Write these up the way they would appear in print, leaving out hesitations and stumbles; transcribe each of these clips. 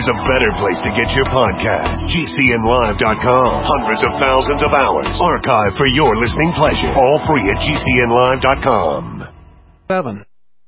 there's a better place to get your podcast. GCNlive.com. Hundreds of thousands of hours archived for your listening pleasure. All free at GCNlive.com. 7.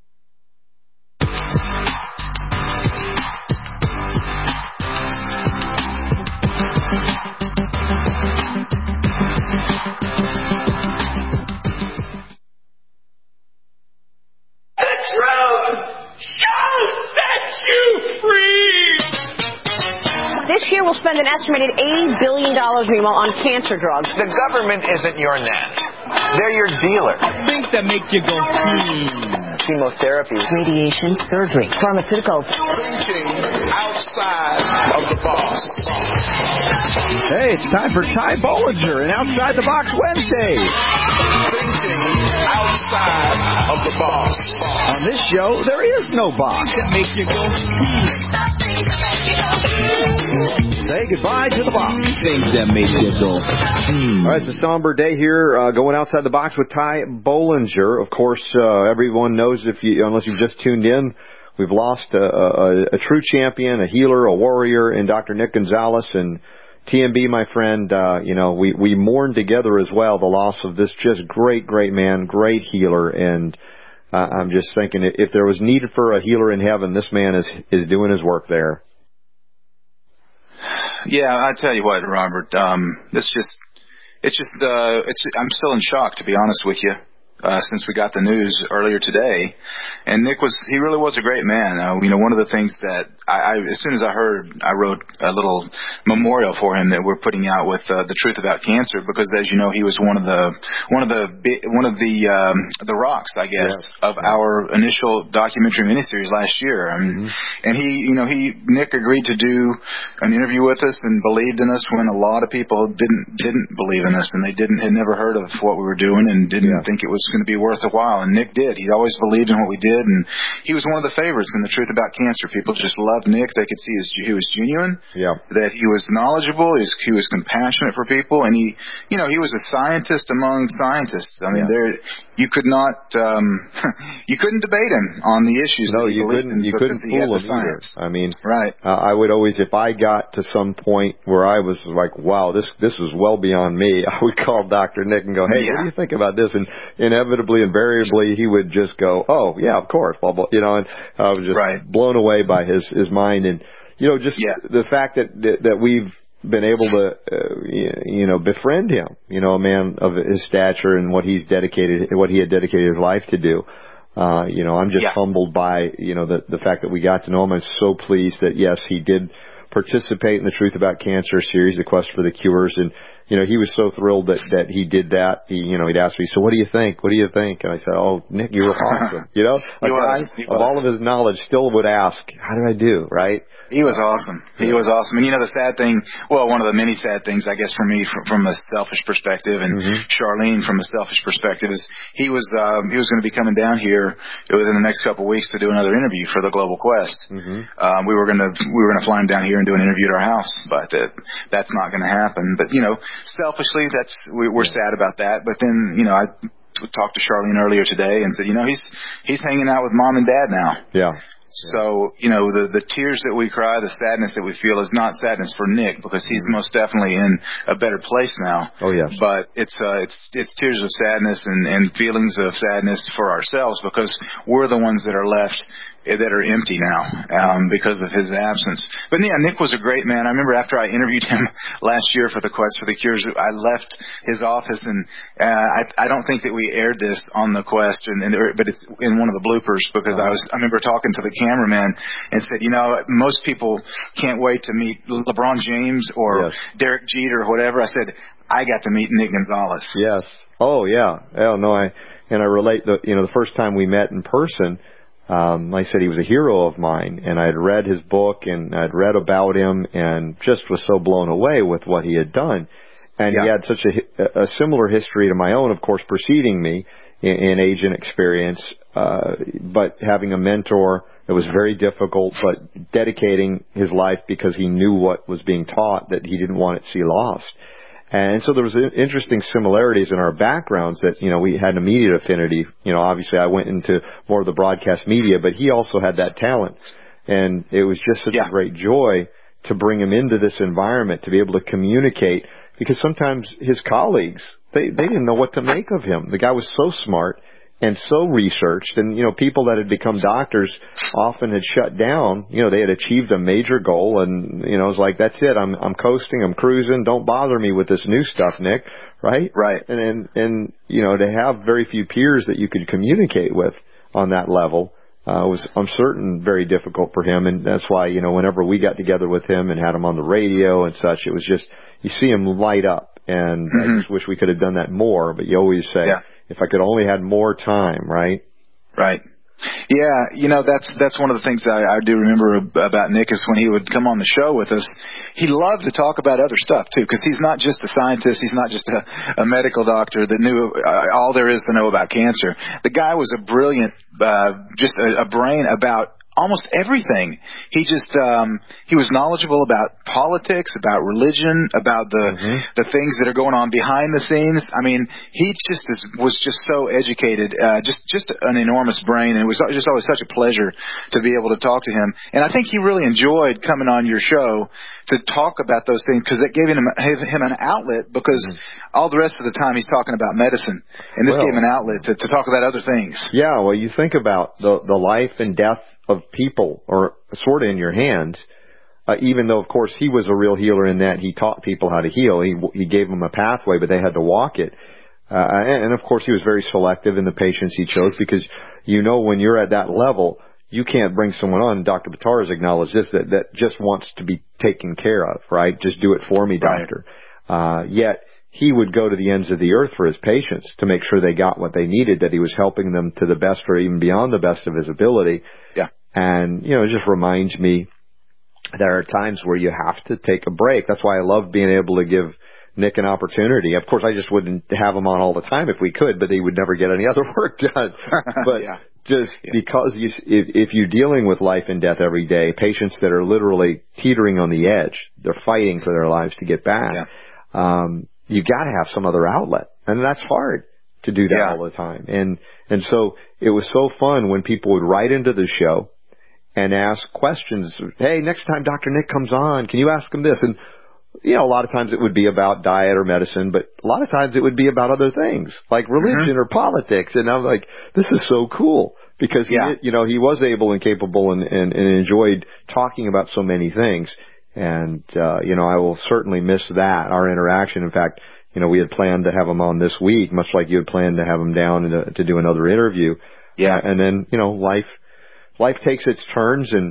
This year we'll spend an estimated $80 billion, meanwhile, on cancer drugs. The government isn't your net. They're your dealer. Things that make you go, Chemotherapy. Radiation, surgery, pharmaceuticals. Thinking outside of the box. Hey, it's time for Ty Bollinger and Outside the Box Wednesday. Thinking outside of the box. On this show, there is no box. that make you go, Say goodbye to the box. things that make you go. All right, it's a somber day here, going outside the box with Ty Bollinger. Of course, everyone knows unless you've just tuned in, we've lost a true champion, a healer, a warrior in Dr. Nick Gonzalez. And TMB, my friend, we mourn together as well the loss of this just great man, great healer. And I'm just thinking, if there was need for a healer in heaven, this man is doing his work there. Yeah, I tell you what, Robert. I'm still in shock, to be honest with you. Since we got the news earlier today, and Nick he really was a great man. One of the things that as soon as I heard, I wrote a little memorial for him that we're putting out with the truth about cancer, because as you know, he was one of the rocks, I guess, of our initial documentary miniseries last year. And Nick agreed to do an interview with us and believed in us when a lot of people didn't believe in us, and they had never heard of what we were doing and didn't think it was going to be worth a while. And Nick did. He always believed in what we did, and he was one of the favorites in the truth about cancer. People just loved Nick. They could see he was genuine, that he was knowledgeable, he was compassionate for people, and he was a scientist among scientists. I mean, you could not you couldn't debate him on the issues. No, you couldn't fool him either. I mean, right. I would always, if I got to some point where I was like, wow, this was well beyond me, I would call Dr. Nick and go, hey, what do you think about this? And inevitably, invariably, he would just go, oh, yeah, of course, blah, blah, and I was just blown away by his mind. And, the fact that we've been able to, befriend him, a man of his stature and what he had dedicated his life to do. I'm just humbled by, the fact that we got to know him. I'm so pleased that, yes, he did participate in the Truth About Cancer series, The Quest for the Cures. And, he was so thrilled that he did that. He'd ask me, so what do you think? What do you think? And I said, oh, Nick, you were awesome. A guy of all of his knowledge still would ask, how did I do, right? He was awesome. He was awesome. And the sad thing, one of the many sad things, I guess, for me from a selfish perspective, and Charlene from a selfish perspective, is he was going to be coming down here within the next couple of weeks to do another interview for the Global Quest. We were going to fly him down here and do an interview at our house, but that's not going to happen. But selfishly, we're sad about that. But then I talked to Charlene earlier today and said, he's hanging out with mom and dad now. Yeah. So, the tears that we cry, the sadness that we feel is not sadness for Nick, because he's most definitely in a better place now. Oh, yes. But it's tears of sadness and feelings of sadness for ourselves, because we're the ones that are left that are empty now because of his absence. But yeah, Nick was a great man. I remember after I interviewed him last year for the Quest for the Cures, I left his office, and I don't think that we aired this on the Quest, but it's in one of the bloopers, because I remember talking to the cameraman and said, most people can't wait to meet LeBron James or Derek Jeter or whatever. I said, I got to meet Nick Gonzalez. Yes. Oh, yeah. Oh, no, I relate the first time we met in person. Like I said, he was a hero of mine, and I had read his book, and I'd read about him, and just was so blown away with what he had done. And he had such a similar history to my own, of course, preceding me in age and experience, but having a mentor that was very difficult, but dedicating his life because he knew what was being taught, that he didn't want it to see lost. And so there was interesting similarities in our backgrounds that, we had an immediate affinity. Obviously I went into more of the broadcast media, but he also had that talent. And it was just such a great joy to bring him into this environment, to be able to communicate, because sometimes his colleagues, they didn't know what to make of him. The guy was so smart and so researched, and, people that had become doctors often had shut down. They had achieved a major goal, and, it was like, that's it. I'm coasting, I'm cruising. Don't bother me with this new stuff, Nick. Right? Right. And to have very few peers that you could communicate with on that level, was, I'm certain, very difficult for him. And that's why, whenever we got together with him and had him on the radio and such, it was just, you see him light up. And I just wish we could have done that more. But you always say, if I could only had more time, right? Right. Yeah, that's one of the things I do remember about Nick is when he would come on the show with us, he loved to talk about other stuff too, because he's not just a scientist, he's not just a medical doctor that knew all there is to know about cancer. The guy was a brilliant, just a brain about almost everything. He just he was knowledgeable about politics, about religion, about the things that are going on behind the scenes. I mean, he was just so educated, just an enormous brain, and it was just always such a pleasure to be able to talk to him. And I think he really enjoyed coming on your show to talk about those things, because it gave him an outlet, because all the rest of the time he's talking about medicine, and this gave him an outlet to talk about other things. Yeah, well, you think about the life and death of people, or sort of in your hands, even though, of course, he was a real healer in that he taught people how to heal. He gave them a pathway, but they had to walk it. And of course, he was very selective in the patients he chose, because, when you're at that level, you can't bring someone on, Dr. Buttar has acknowledged this, that just wants to be taken care of, right? Just do it for me, doctor. Yet, he would go to the ends of the earth for his patients to make sure they got what they needed, that he was helping them to the best or even beyond the best of his ability. Yeah. And, it just reminds me there are times where you have to take a break. That's why I love being able to give Nick an opportunity. Of course, I just wouldn't have him on all the time if we could, but he would never get any other work done. But because if you're dealing with life and death every day, patients that are literally teetering on the edge, they're fighting for their lives to get back. Yeah. You got to have some other outlet, and that's hard to do that all the time. And so it was so fun when people would write into the show and ask questions. Hey, next time Dr. Nick comes on, can you ask him this? And a lot of times it would be about diet or medicine, but a lot of times it would be about other things like religion or politics. And I'm like, this is so cool, because he was able and capable and enjoyed talking about so many things. And, I will certainly miss that, our interaction. In fact, we had planned to have him on this week, much like you had planned to have him down and to do another interview. Yeah. And then, life takes its turns, and,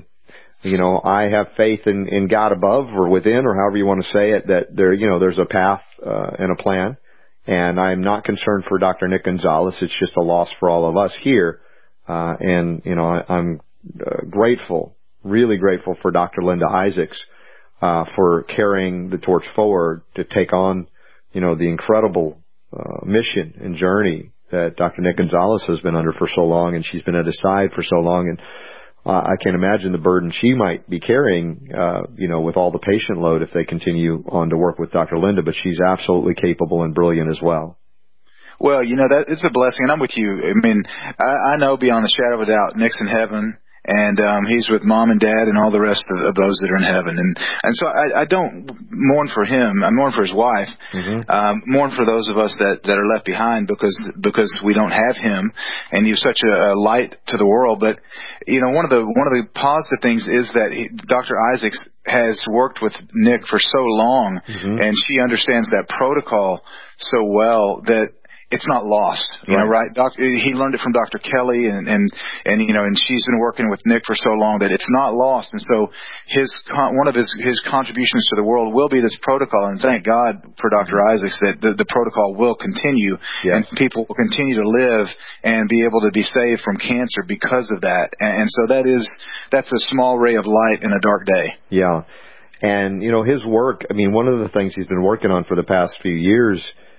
I have faith in God above or within, or however you want to say it, that there's a path, and a plan. And I'm not concerned for Dr. Nick Gonzalez. It's just a loss for all of us here. And, I'm grateful, really grateful for Dr. Linda Isaacs, for carrying the torch forward to take on, the incredible mission and journey that Dr. Nick Gonzalez has been under for so long, and she's been at his side for so long. And I can't imagine the burden she might be carrying, with all the patient load if they continue on to work with Dr. Linda. But she's absolutely capable and brilliant as well. Well, that it's a blessing, and I'm with you. I mean, I know beyond a shadow of a doubt, Nick's in heaven. And he's with mom and dad and all the rest of those that are in heaven. And so I don't mourn for him. I mourn for his wife. Mourn for those of us that are left behind because we don't have him. And he was such a light to the world. But one of the positive things is that Dr. Isaacs has worked with Nick for so long, and she understands that protocol so well that it's not lost, right? He learned it from Dr. Kelly, and she's been working with Nick for so long that it's not lost. And so one of his contributions to the world will be this protocol. And thank God for Dr. Isaacs that the protocol will continue, and people will continue to live and be able to be saved from cancer because of that. And so that's a small ray of light in a dark day. Yeah. And, his work, I mean, one of the things he's been working on for the past few years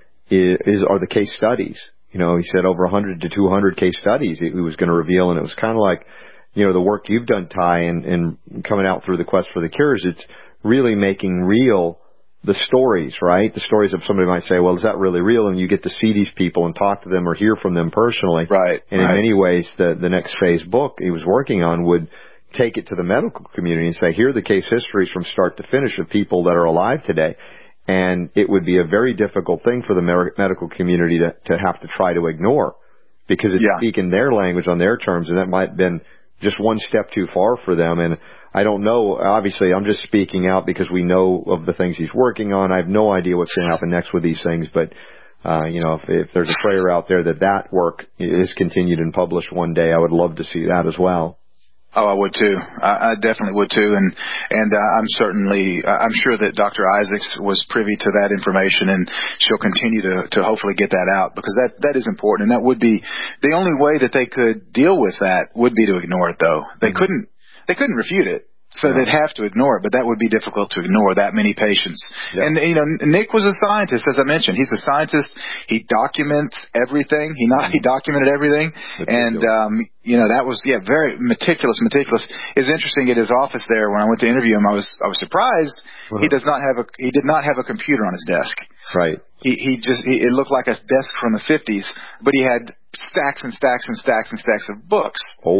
are the case studies. He said over 100 to 200 case studies he was going to reveal, and it was kind of like, the work you've done, Ty, and coming out through the Quest for the Cures. It's really making real the stories, right? The stories of somebody might say, well, is that really real? And you get to see these people and talk to them or hear from them personally. Right. And in many ways, the next phase book he was working on would, take it to the medical community and say, here are the case histories from start to finish of people that are alive today. And it would be a very difficult thing for the medical community to have to try to ignore, because it's speaking their language on their terms, and that might have been just one step too far for them. And I don't know. Obviously, I'm just speaking out because we know of the things he's working on. I have no idea what's going to happen next with these things, but if there's a prayer out there that work is continued and published one day, I would love to see that as well. Oh, I would too. I definitely would too, and I'm sure that Dr. Isaacs was privy to that information, and she'll continue to hopefully get that out, because that is important, and that would be the only way that they could deal with that would be to ignore it. Though they couldn't refute it. So they'd have to ignore it, but that would be difficult to ignore, that many patients. Yeah. And, Nick was a scientist, as I mentioned. He's a scientist. He documents everything. He documented everything. And, that was, very meticulous. It's interesting at his office there, when I went to interview him, I was surprised. He did not have a computer on his desk. Right. It looked like a desk from the 50s, but he had stacks and stacks and stacks and stacks of books.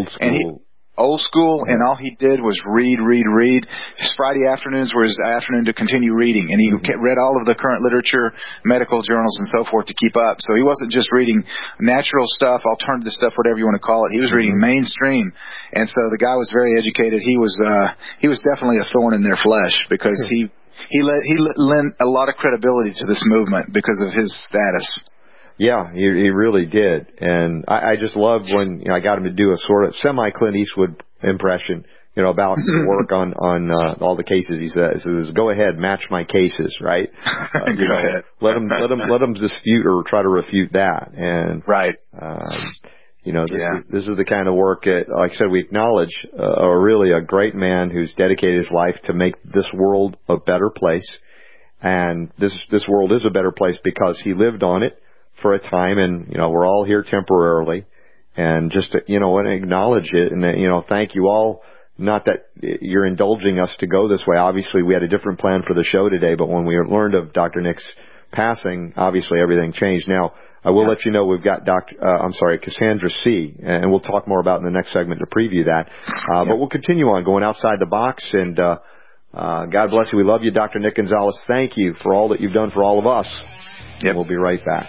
Old school, and all he did was read. His Friday afternoons were his afternoon to continue reading, and he read all of the current literature, medical journals, and so forth to keep up. So he wasn't just reading natural stuff, alternative stuff, whatever you want to call it. He was reading mainstream, and so the guy was very educated. He was definitely a thorn in their flesh, because he lent a lot of credibility to this movement because of his status. Yeah, he really did. And I just loved when I got him to do a sort of semi-Clint Eastwood impression, about work on all the cases. He says, go ahead, match my cases, right? Go ahead. Let him dispute or try to refute that. And, right. This is the kind of work that, like I said, we acknowledge really a great man who's dedicated his life to make this world a better place. And this world is a better place because he lived on it for a time, and we're all here temporarily, and just to, acknowledge it, and thank you all. Not that you're indulging us to go this way. Obviously, we had a different plan for the show today, but when we learned of Dr. Nick's passing, obviously everything changed. Now, I will let you know we've got Cassandra C., and we'll talk more about in the next segment to preview that. But we'll continue on going outside the box, and God bless you. We love you, Dr. Nick Gonzalez. Thank you for all that you've done for all of us. Yep. We'll be right back.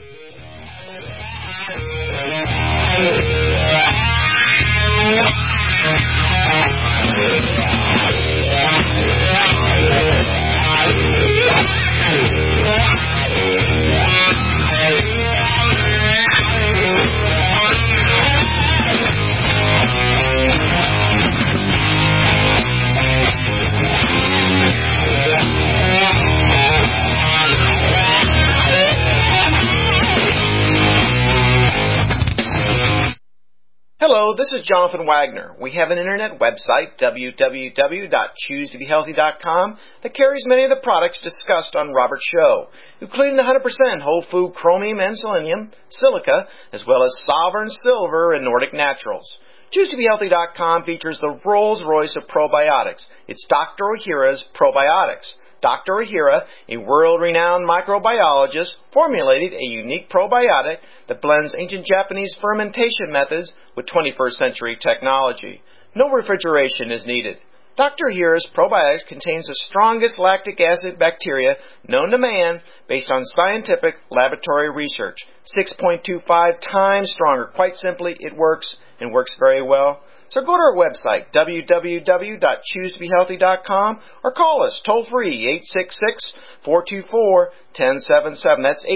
Hello, this is Jonathan Wagner. We have an internet website, www.choosetobehealthy.com, that carries many of the products discussed on Robert's show, including 100% whole food chromium and selenium, silica, as well as Sovereign Silver and Nordic Naturals. ChooseToBeHealthy.com features the Rolls-Royce of probiotics. It's Dr. Ohhira's Probiotics. Dr. Ohhira, a world-renowned microbiologist, formulated a unique probiotic that blends ancient Japanese fermentation methods with 21st century technology. No refrigeration is needed. Dr. Ohhira's probiotics contains the strongest lactic acid bacteria known to man based on scientific laboratory research. 6.25 times stronger. Quite simply, it works and works very well. So go to our website, www.choosetobehealthy.com, or call us toll-free, 866-424-1077. That's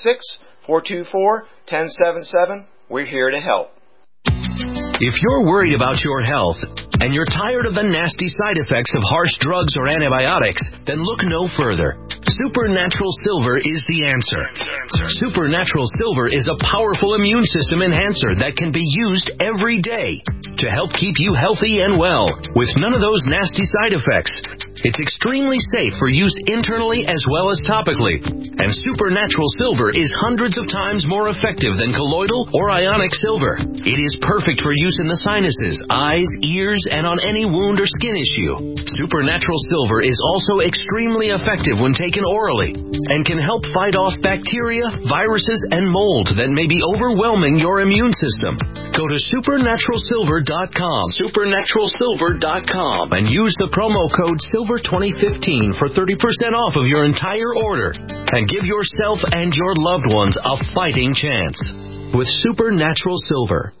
866-424-1077. We're here to help. If you're worried about your health and you're tired of the nasty side effects of harsh drugs or antibiotics, then look no further. Supernatural Silver is the answer. Supernatural Silver is a powerful immune system enhancer that can be used every day to help keep you healthy and well with none of those nasty side effects. It's extremely safe for use internally as well as topically. And Supernatural Silver is hundreds of times more effective than colloidal or ionic silver. It is perfect for use in the sinuses, eyes, ears, and on any wound or skin issue. Supernatural Silver is also extremely effective when taken orally and can help fight off bacteria, viruses, and mold that may be overwhelming your immune system. Go to supernaturalsilver.com, supernaturalsilver.com, and use the promo code SILVER2015 for 30% off of your entire order. And give yourself and your loved ones a fighting chance with Supernatural Silver.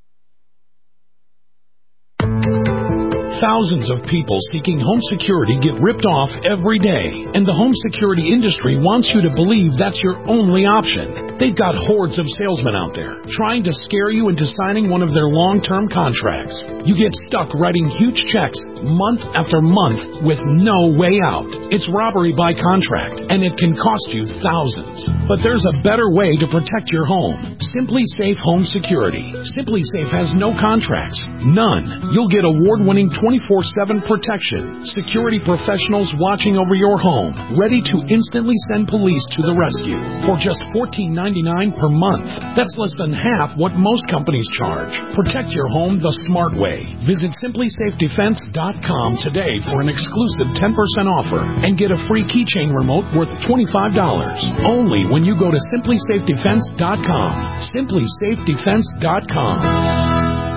Thousands of people seeking home security get ripped off every day, and the home security industry wants you to believe that's your only option. They've got hordes of salesmen out there trying to scare you into signing one of their long-term contracts. You get stuck writing huge checks month after month with no way out. It's robbery by contract, and it can cost you thousands. But there's a better way to protect your home. Simply Safe Home Security. Simply Safe has no contracts. None. You'll get award-winning 24/7 protection. Security professionals watching over your home, ready to instantly send police to the rescue for just $14.99 per month. That's less than half what most companies charge. Protect your home the smart way. Visit simplysafedefense.com today for an exclusive 10% offer and get a free keychain remote worth $25. Only when you go to simplysafedefense.com. simplysafedefense.com.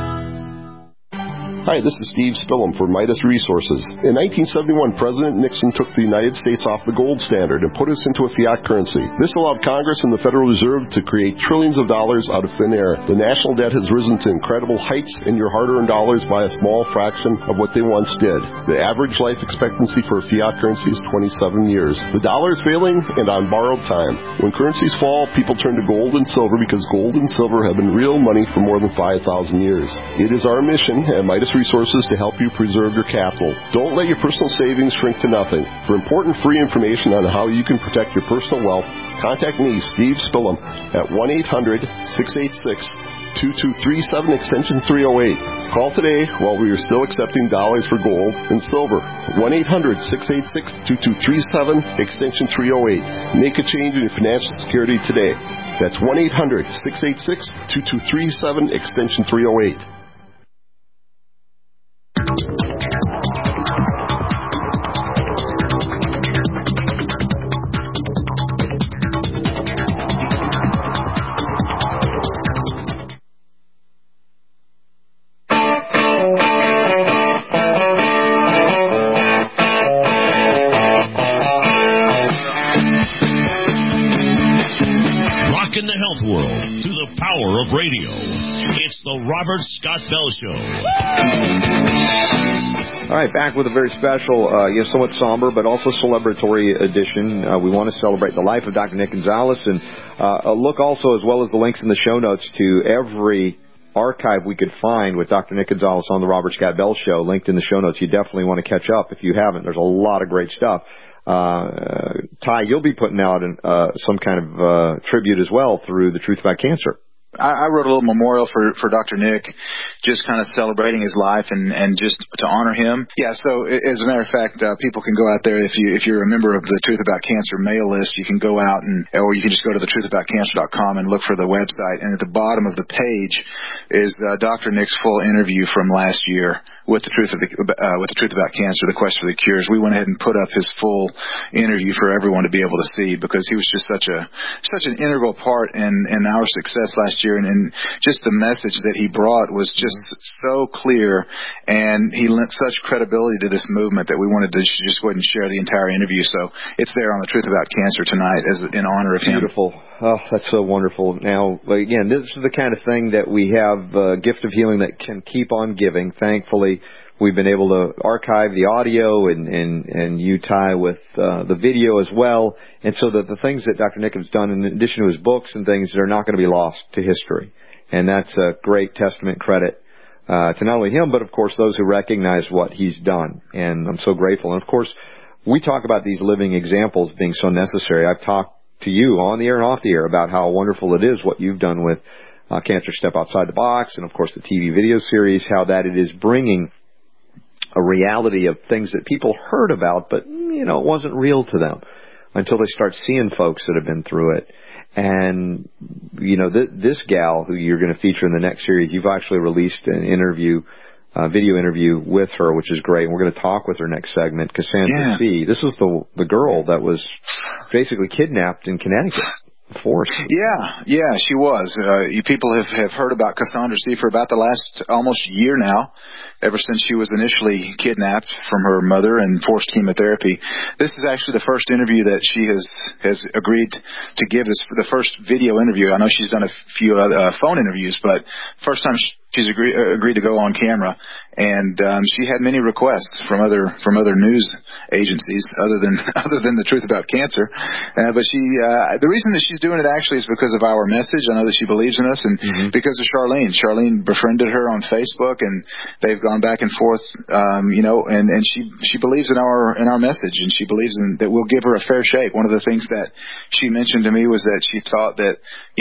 Hi, this is Steve Spillum for Midas Resources. In 1971, President Nixon took the United States off the gold standard and put us into a fiat currency. This allowed Congress and the Federal Reserve to create trillions of dollars out of thin air. The national debt has risen to incredible heights, and your hard-earned dollars by a small fraction of what they once did. The average life expectancy for a fiat currency is 27 years. The dollar is failing and on borrowed time. When currencies fall, people turn to gold and silver because gold and silver have been real money for more than 5,000 years. It is our mission at Midas Resources to help you preserve your capital. Don't let your personal savings shrink to nothing. For important free information on how you can protect your personal wealth, contact me, Steve Spillum, at 1-800-686-2237, extension 308. Call today while we are still accepting dollars for gold and silver. 1-800-686-2237, extension 308. Make a change in your financial security today. That's 1-800-686-2237, extension 308. Rockin' the health world to the power of radio. It's the Robert Scott Bell Show. All right, back with a very special, somewhat somber, but also celebratory edition. We want to celebrate the life of Dr. Nick Gonzalez, and a look also, as well as the links in the show notes, to every archive we could find with Dr. Nick Gonzalez on the Robert Scott Bell Show, linked in the show notes. You definitely want to catch up if you haven't. There's a lot of great stuff. Ty, you'll be putting out some kind of tribute as well through The Truth About Cancer. I wrote a little memorial for Dr. Nick, just kind of celebrating his life and just to honor him. Yeah, so as a matter of fact, people can go out there if you're a member of the Truth About Cancer mail list, you can go out or you can just go to thetruthaboutcancer.com and look for the website. And at the bottom of the page is Dr. Nick's full interview from last year with the Truth About Cancer, the Quest for the Cures. We went ahead and put up his full interview for everyone to be able to see because he was just such an integral part in our success last year, and just the message that he brought was just so clear, and he lent such credibility to this movement that we wanted to just go ahead and share the entire interview. So it's there on the Truth About Cancer tonight as in honor of him. Beautiful. Oh, that's so wonderful. Now, again, this is the kind of thing that we have a gift of healing that can keep on giving. Thankfully, we've been able to archive the audio and you, Ty, with the video as well. And so that the things that Dr. Nick has done, in addition to his books and things, they're not going to be lost to history. And that's a great testament credit to not only him, but, of course, those who recognize what he's done. And I'm so grateful. And, of course, we talk about these living examples being so necessary. I've talked to you on the air and off the air about how wonderful it is what you've done with Cancer Step Outside the Box and, of course, the TV video series, how that it is bringing a reality of things that people heard about, but, it wasn't real to them until they start seeing folks that have been through it. And, this gal who you're going to feature in the next series, you've actually released an video interview with her, which is great. And we're going to talk with her next segment, Cassandra C. This was the girl that was basically kidnapped in Connecticut. Forced. Yeah, she was. You people have heard about Cassandra C. for about the last almost year now, ever since she was initially kidnapped from her mother and forced chemotherapy. This is actually the first interview that she has agreed to give. This the first video interview. I know she's done a few phone interviews, but first time she's agreed to go on camera, and she had many requests from other news agencies other than the truth about cancer. But the reason that she's doing it actually is because of our message. I know that she believes in us, and because of Charlene. Charlene befriended her on Facebook, and they've gone back and forth, and she believes in our message, and she believes that we'll give her a fair shake. One of the things that she mentioned to me was that she thought that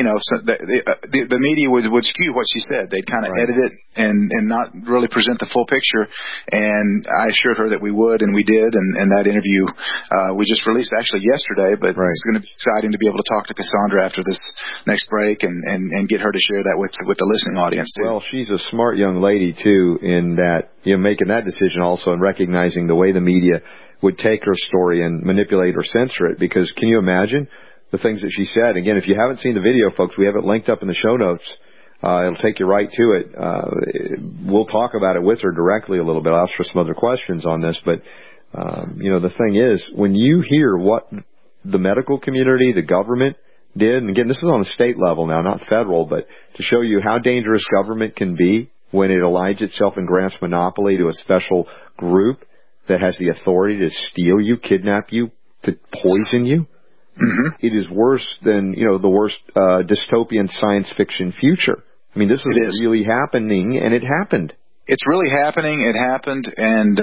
the media would skew what she said. They'd kind of edit it and not really present the full picture. And I assured her that we would, and we did. And that interview we just released actually yesterday. But it's going to be exciting to be able to talk to Cassandra after this next break and get her to share that with the listening audience too. Well, she's a smart young lady too, in that making that decision also and recognizing the way the media would take her story and manipulate or censor it. Because can you imagine the things that she said? Again, if you haven't seen the video, folks, we have it linked up in the show notes. It'll take you right to it. We'll talk about it with her directly a little bit. I'll ask her some other questions on this. But, the thing is, when you hear what the medical community, the government did, and again, this is on a state level now, not federal, but to show you how dangerous government can be when it aligns itself and grants monopoly to a special group that has the authority to steal you, kidnap you, to poison you. It is worse than, the worst dystopian science fiction future. I mean, this is really happening, and it happened. It's really happening. It happened, and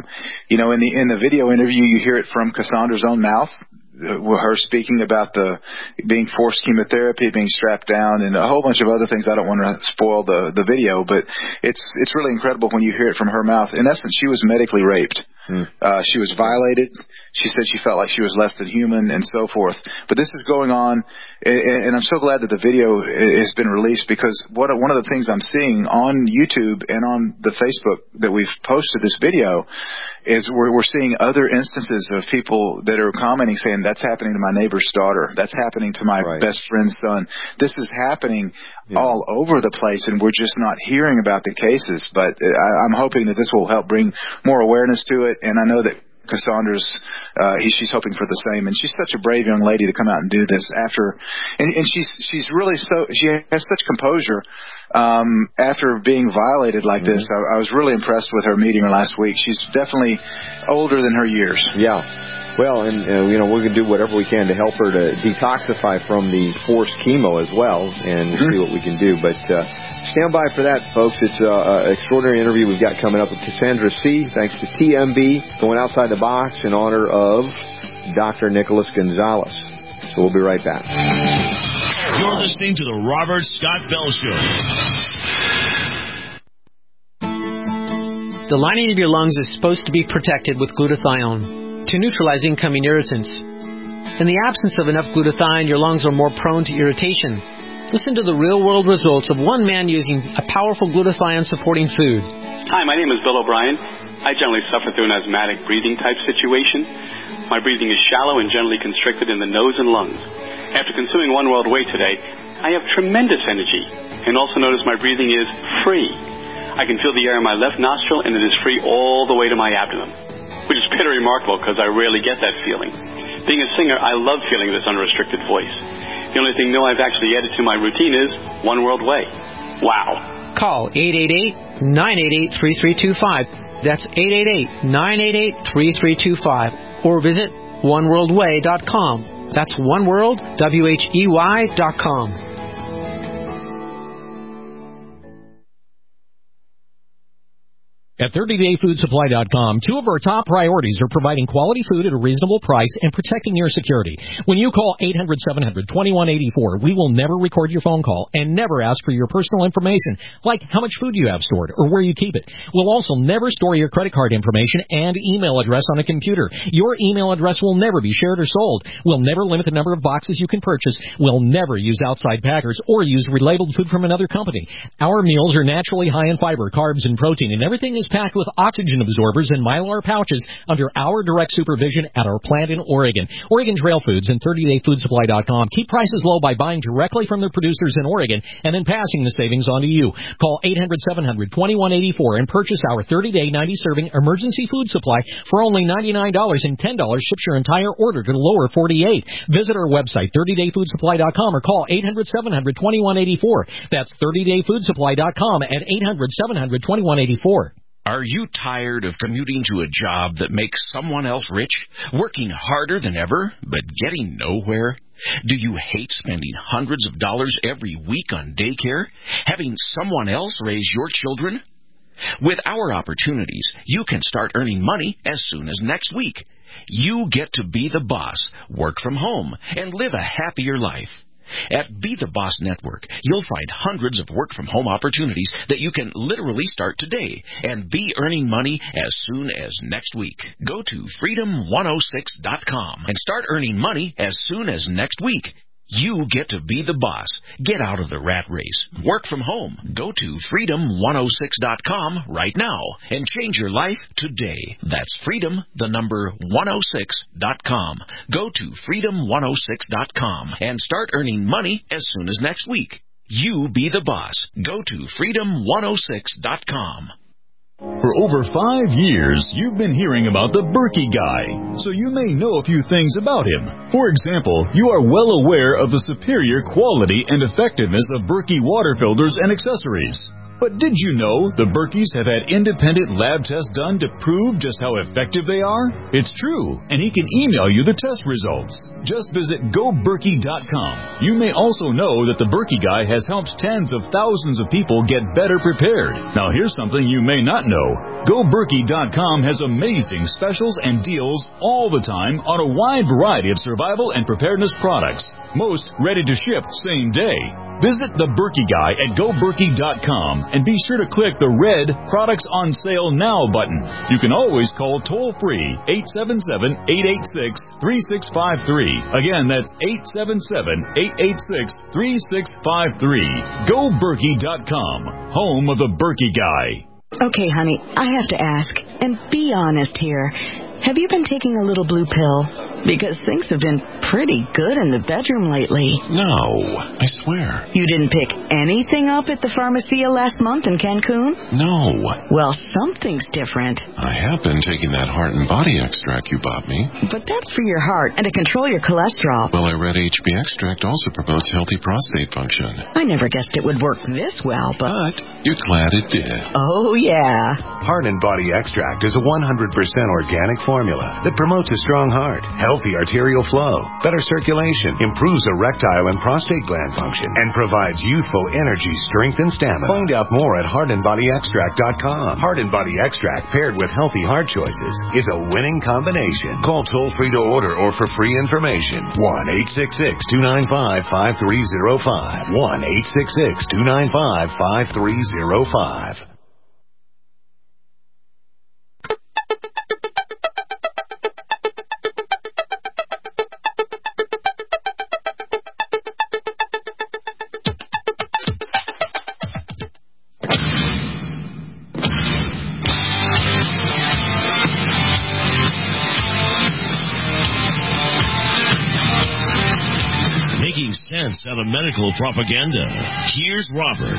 in the video interview, you hear it from Cassandra's own mouth. Her speaking about being forced chemotherapy, being strapped down, and a whole bunch of other things. I don't want to spoil the video, but it's really incredible when you hear it from her mouth. In essence, she was medically raped. She was violated. She said she felt like she was less than human, and so forth. But this is going on, and I'm so glad that the video has been released, because one of the things I'm seeing on YouTube and on the Facebook that we've posted this video is we're seeing other instances of people that are commenting saying, that's happening to my neighbor's daughter. That's happening to my best friend's son. This is happening all over the place, and we're just not hearing about the cases. But I'm hoping that this will help bring more awareness to it, and I know that Cassandra's, she's hoping for the same, and she's such a brave young lady to come out and do this and she's really she has such composure, after being violated like this. I was really impressed with her meeting her last week. She's definitely older than her years. Yeah. Well, and, we're going to do whatever we can to help her to detoxify from the forced chemo as well, and we'll see what we can do. But stand by for that, folks. It's an extraordinary interview we've got coming up with Cassandra C. Thanks to TMB, going outside the box in honor of Dr. Nicholas Gonzalez. So we'll be right back. You're listening to the Robert Scott Bell Show. The lining of your lungs is supposed to be protected with glutathione to neutralize incoming irritants. In the absence of enough glutathione, your lungs are more prone to irritation. Listen to the real-world results of one man using a powerful glutathione-supporting food. Hi, my name is Bill O'Brien. I generally suffer through an asthmatic breathing type situation. My breathing is shallow and generally constricted in the nose and lungs. After consuming One World Whey today, I have tremendous energy, and also notice my breathing is free. I can feel the air in my left nostril, and it is free all the way to my abdomen, which is pretty remarkable because I rarely get that feeling. Being a singer, I love feeling this unrestricted voice. The only thing new I've actually added to my routine is One World Whey. Wow. Call 888-988-3325. That's 888-988-3325. Or visit oneworldwhey.com. That's oneworldwhey.com. At 30dayfoodsupply.com, two of our top priorities are providing quality food at a reasonable price and protecting your security. When you call 800-700-2184, we will never record your phone call and never ask for your personal information, like how much food you have stored or where you keep it. We'll also never store your credit card information and email address on a computer. Your email address will never be shared or sold. We'll never limit the number of boxes you can purchase. We'll never use outside packers or use relabeled food from another company. Our meals are naturally high in fiber, carbs, and protein, and everything is packed with oxygen absorbers and Mylar pouches under our direct supervision at our plant in Oregon. Oregon Trail Foods and 30dayfoodsupply.com keep prices low by buying directly from the producers in Oregon and then passing the savings on to you. Call 800-700-2184 and purchase our 30-day 90-serving emergency food supply for only $99, and $10 ships your entire order to the lower 48. Visit our website, 30dayfoodsupply.com, or call 800-700-2184. That's 30dayfoodsupply.com at 800-700-2184. Are you tired of commuting to a job that makes someone else rich, working harder than ever, but getting nowhere? Do you hate spending hundreds of dollars every week on daycare, having someone else raise your children? With our opportunities, you can start earning money as soon as next week. You get to be the boss, work from home, and live a happier life. At Be the Boss Network, you'll find hundreds of work-from-home opportunities that you can literally start today and be earning money as soon as next week. Go to freedom106.com and start earning money as soon as next week. You get to be the boss. Get out of the rat race. Work from home. Go to freedom106.com right now and change your life today. That's freedom106.com. Go to freedom106.com and start earning money as soon as next week. You be the boss. Go to freedom106.com. For over 5 years, you've been hearing about the Berkey guy, so you may know a few things about him. For example, you are well aware of the superior quality and effectiveness of Berkey water filters and accessories. But did you know the Berkeys have had independent lab tests done to prove just how effective they are? It's true, and he can email you the test results. Just visit GoBerkey.com. You may also know that the Berkey guy has helped tens of thousands of people get better prepared. Now here's something you may not know. GoBerkey.com has amazing specials and deals all the time on a wide variety of survival and preparedness products. Most ready to ship same day. Visit the Berkey guy at GoBerkey.com and be sure to click the red Products on Sale Now button. You can always call toll-free 877-886-3653. Again, that's 877-886-3653. GoBerkey.com, home of the Berkey guy. Okay, honey, I have to ask, and be honest here. Have you been taking a little blue pill? Because things have been pretty good in the bedroom lately. No, I swear. You didn't pick anything up at the Pharmacia last month in Cancun? No. Well, something's different. I have been taking that heart and body extract you bought me. But that's for your heart and to control your cholesterol. Well, I read HB extract also promotes healthy prostate function. I never guessed it would work this well, but you're glad it did. Oh, yeah. Heart and Body Extract is a 100% organic formula that promotes a strong heart, healthy arterial flow, better circulation, improves erectile and prostate gland function, and provides youthful energy, strength, and stamina. Find out more at heartandbodyextract.com. Heart and Body Extract paired with healthy heart choices is a winning combination. Call toll-free to order or for free information. 1-866-295-5305. 1-866-295-5305. Sense out of medical propaganda. Here's Robert.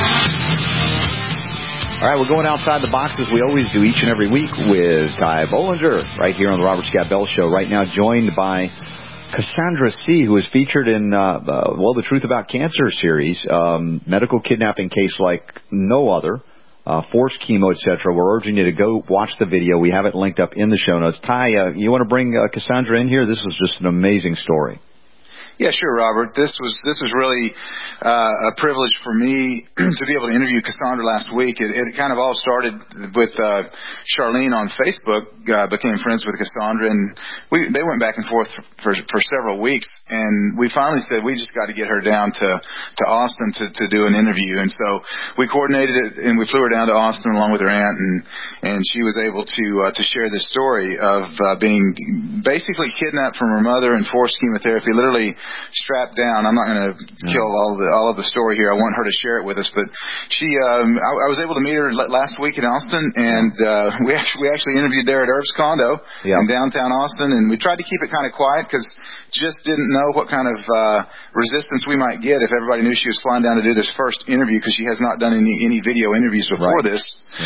All right, we're going outside the box as we always do each and every week with Ty Bollinger right here on the Robert Scott Bell Show. Right now joined by Cassandra C., who is featured in, the Truth About Cancer series, medical kidnapping case like no other, forced chemo, etc. We're urging you to go watch the video. We have it linked up in the show notes. Ty, you want to bring Cassandra in here? This was just an amazing story. Yeah, sure, Robert. This was really a privilege for me to be able to interview Cassandra last week. It kind of all started with Charlene on Facebook, became friends with Cassandra, and they went back and forth for several weeks, and we finally said we just got to get her down to Austin to do an interview. And so we coordinated it, and we flew her down to Austin along with her aunt, and she was able to share this story of being basically kidnapped from her mother and forced chemotherapy, literally strapped down. I'm not going to kill all of the story here. I want her to share it with us. But she, I was able to meet her last week in Austin, and we actually interviewed there at Herb's condo in downtown Austin, and we tried to keep it kind of quiet because just didn't know what kind of resistance we might get if everybody knew she was flying down to do this first interview, because she has not done any video interviews before this.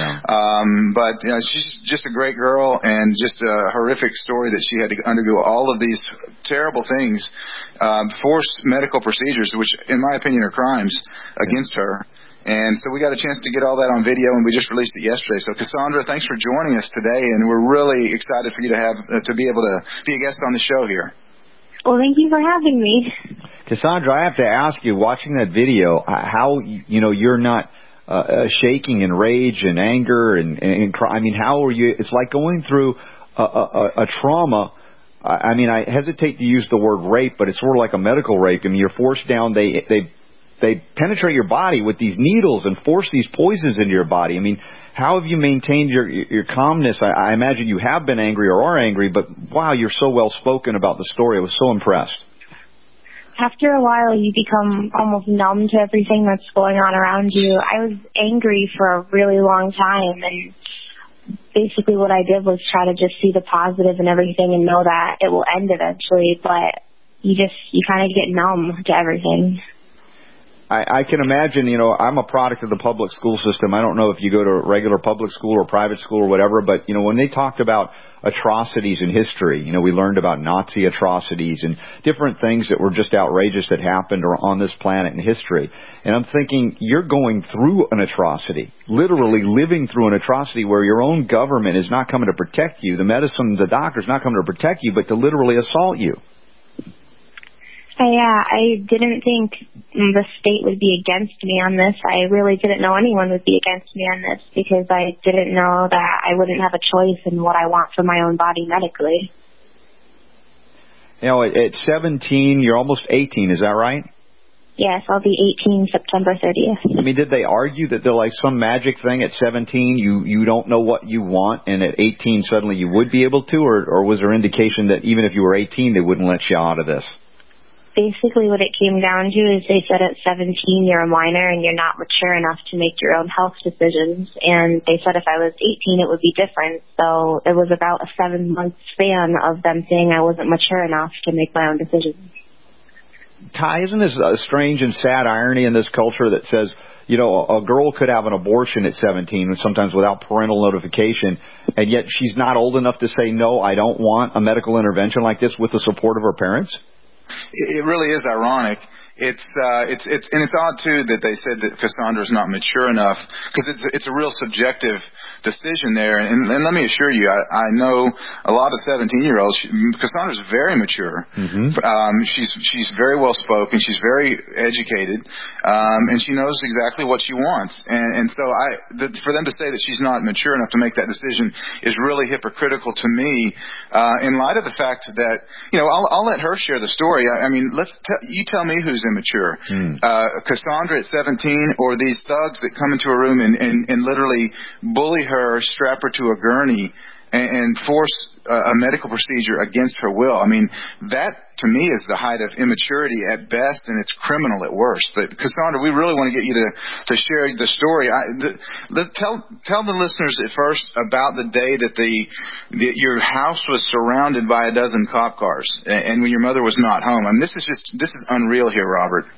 But she's just a great girl, and just a horrific story that she had to undergo all of these terrible things, forced medical procedures, which in my opinion are crimes against her. And so we got a chance to get all that on video, and we just released it yesterday. So Cassandra, thanks for joining us today, and we're really excited for you to be able to be a guest on the show here. Well, thank you for having me. Cassandra, I have to ask you, watching that video, how you're not shaking in rage and anger and I mean, how are you? It's like going through a trauma. I mean, I hesitate to use the word rape, but it's sort of like a medical rape. I mean, you're forced down. They penetrate your body with these needles and force these poisons into your body. I mean, how have you maintained your calmness? I imagine you have been angry or are angry, but wow, you're so well spoken about the story. I was so impressed. After a while, you become almost numb to everything that's going on around you. I was angry for a really long time, and basically what I did was try to just see the positive in everything and know that it will end eventually, but you kind of get numb to everything. I can imagine, I'm a product of the public school system. I don't know if you go to a regular public school or private school or whatever, but, when they talked about atrocities in history, we learned about Nazi atrocities and different things that were just outrageous that happened on this planet in history. And I'm thinking, you're going through an atrocity, literally living through an atrocity where your own government is not coming to protect you. The medicine, the doctor's not coming to protect you, but to literally assault you. Yeah, I didn't think the state would be against me on this. I really didn't know anyone would be against me on this, because I didn't know that I wouldn't have a choice in what I want for my own body medically. At 17, you're almost 18, is that right? Yes, I'll be 18 September 30th. I mean, did they argue that they're like some magic thing at 17, you don't know what you want, and at 18 suddenly you would be able to, or was there indication that even if you were 18, they wouldn't let you out of this? Basically what it came down to is they said at 17 you're a minor and you're not mature enough to make your own health decisions. And they said if I was 18 it would be different. So it was about a 7-month span of them saying I wasn't mature enough to make my own decisions. Ty, isn't this a strange and sad irony in this culture that says, a girl could have an abortion at 17, sometimes without parental notification, and yet she's not old enough to say, no, I don't want a medical intervention like this with the support of her parents? It really is ironic. It's odd too that they said that Cassandra's not mature enough, because it's a real subjective decision there. And let me assure you, I know a lot of 17-year-olds. Cassandra's very mature. Mm-hmm. She's very well spoken. She's very educated, and she knows exactly what she wants. And so for them to say that she's not mature enough to make that decision is really hypocritical to me. In light of the fact that I'll let her share the story. I mean, you tell me who's immature. Cassandra at 17, or these thugs that come into a room and literally bully her, strap her to a gurney, and force a medical procedure against her will. I mean, that to me is the height of immaturity at best, and it's criminal at worst. But Cassandra, we really want to get you to share the story. Tell the listeners at first about the day that your house was surrounded by a dozen cop cars, and when your mother was not home. I mean, this is unreal here, Robert.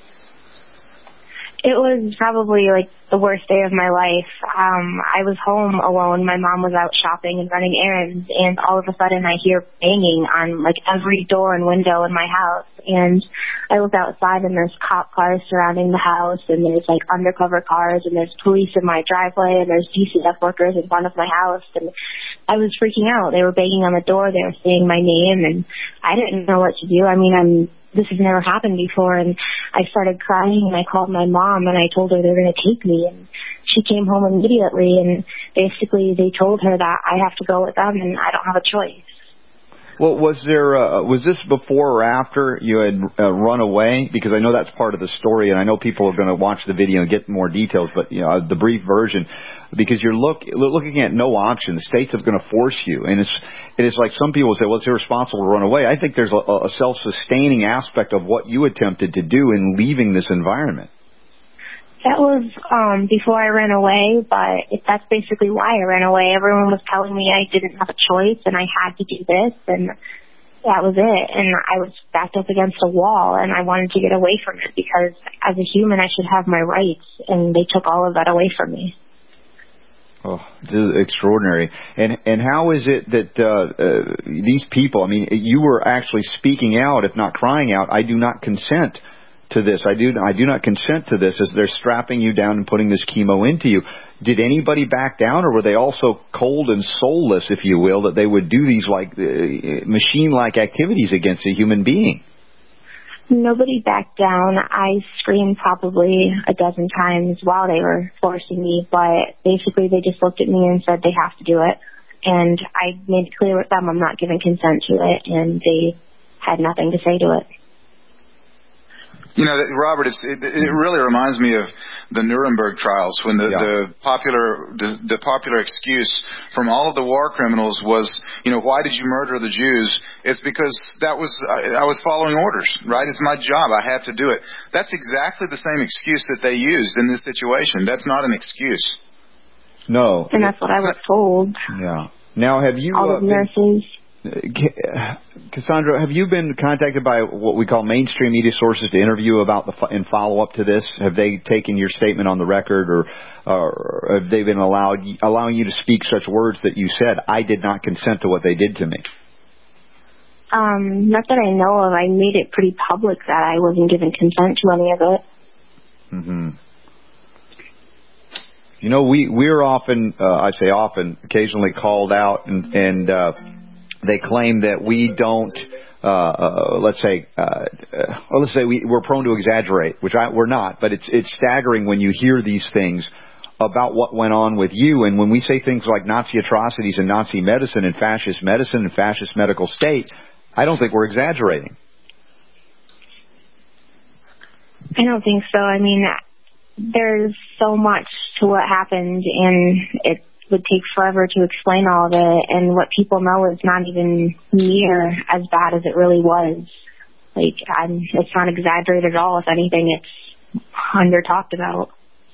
It was probably like the worst day of my life. I was home alone. My mom was out shopping and running errands, and all of a sudden I hear banging on like every door and window in my house. And I look outside and there's cop cars surrounding the house, and there's like undercover cars, and there's police in my driveway, and there's DCF workers in front of my house. And I was freaking out. They were banging on the door. They were saying my name, and I didn't know what to do. I mean, I'm this has never happened before. And I started crying, and I called my mom, and I told her they were going to take me. And she came home immediately, and basically they told her that I have to go with them, and I don't have a choice. Well, was this before or after you had run away? Because I know that's part of the story, and I know people are going to watch the video and get more details, but the brief version, because you're looking at no option. The states are going to force you, and it's like some people say, well, it's irresponsible to run away. I think there's a self-sustaining aspect of what you attempted to do in leaving this environment. That was before I ran away, but that's basically why I ran away. Everyone was telling me I didn't have a choice and I had to do this, and that was it. And I was backed up against a wall, and I wanted to get away from it because as a human I should have my rights, and they took all of that away from me. Oh, this is extraordinary. And how is it that these people, I mean, you were actually speaking out, if not crying out, I do not consent to this. I do not consent to this, as they're strapping you down and putting this chemo into you. Did anybody back down, or were they also cold and soulless, if you will, that they would do these like machine-like activities against a human being? Nobody backed down. I screamed probably a dozen times while they were forcing me, but basically they just looked at me and said they have to do it. And I made it clear with them I'm not giving consent to it, and they had nothing to say to it. Robert, it really reminds me of the Nuremberg trials, when the popular excuse from all of the war criminals was, why did you murder the Jews? It's because I was following orders, right? It's my job. I have to do it. That's exactly the same excuse that they used in this situation. That's not an excuse. No. And that's what I was told. Yeah. Now, have you... all the nurses... Cassandra, have you been contacted by what we call mainstream media sources to interview about and follow up to this? Have they taken your statement on the record, or have they been allowing you to speak such words that you said, I did not consent to what they did to me? Not that I know of. I made it pretty public that I wasn't given consent to any of it. Mm-hmm. We're often, I say often, occasionally called out and they claim that we don't, let's say we're prone to exaggerate, which we're not, but it's staggering when you hear these things about what went on with you. And when we say things like Nazi atrocities and Nazi medicine and fascist medical state, I don't think we're exaggerating. I don't think so. I mean, there's so much to what happened, and it would take forever to explain all of it, and what people know is not even near as bad as it really was. Like, it's not exaggerated at all. If anything, it's under talked about.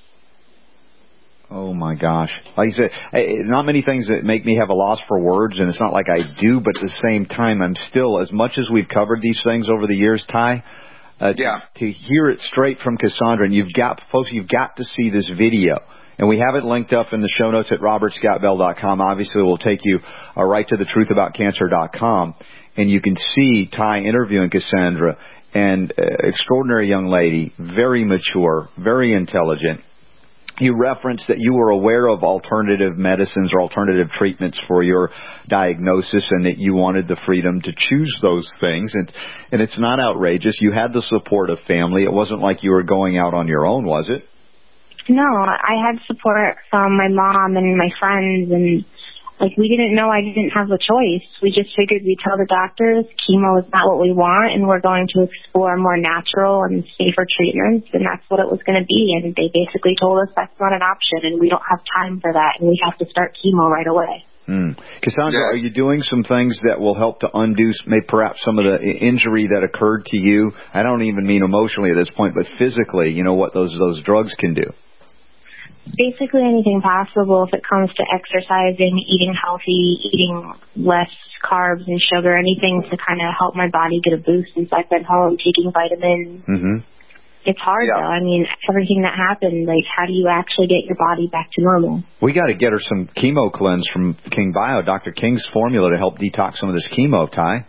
Oh my gosh. Like I said, not many things that make me have a loss for words, and it's not like I do, but at the same time, I'm still, as much as we've covered these things over the years, Ty, to hear it straight from Cassandra, and you've got to see this video. And we have it linked up in the show notes at robertscottbell.com. Obviously, we'll take you right to thetruthaboutcancer.com, and you can see Ty interviewing Cassandra, and extraordinary young lady, very mature, very intelligent. You referenced that you were aware of alternative medicines or alternative treatments for your diagnosis, and that you wanted the freedom to choose those things. And it's not outrageous. You had the support of family. It wasn't like you were going out on your own, was it? No, I had support from my mom and my friends, and we didn't know I didn't have a choice. We just figured we'd tell the doctors chemo is not what we want, and we're going to explore more natural and safer treatments, and that's what it was going to be. And they basically told us that's not an option, and we don't have time for that, and we have to start chemo right away. Cassandra, are you doing some things that will help to undo perhaps some of the injury that occurred to you? I don't even mean emotionally at this point, but physically, what those drugs can do. Basically anything possible if it comes to exercising, eating healthy, eating less carbs and sugar, anything to kind of help my body get a boost since I've been home, taking vitamins. Mm-hmm. It's hard, though. I mean, everything that happened, how do you actually get your body back to normal? We got to get her some chemo cleanse from King Bio, Dr. King's formula, to help detox some of this chemo, Ty.